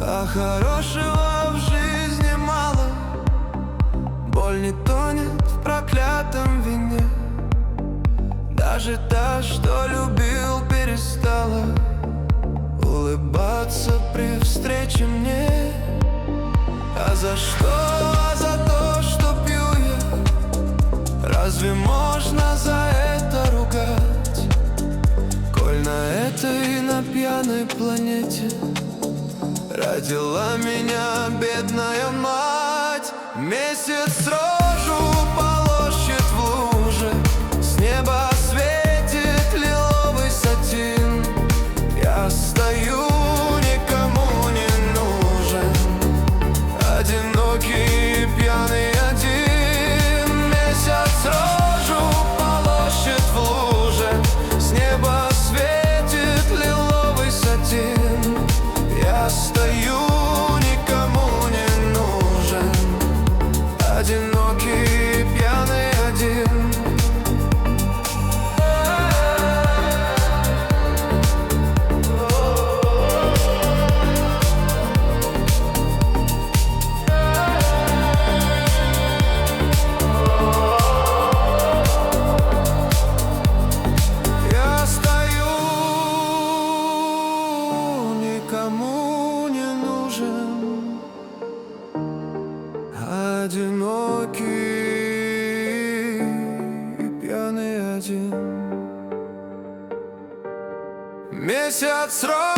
А хорошего в жизни мало, боль не тонет в проклятом вине. Даже та, что любил, перестала улыбаться при встрече мне. А за что? А за то, что пью я. Разве можно за это ругать? Коль на этой, на пьяной планете родила меня бедная мать. Месяц рожу полощет в луже, с неба светит лиловый сатин. Я стою, никому не нужен, одинокий, пьяный один. Месяц рожу полощет в луже, с неба светит лиловый сатин. Я стою, никому не нужен, одинокий, пьяный один. Я стою, никому не нужен, одинокий и пьяный один. Месяц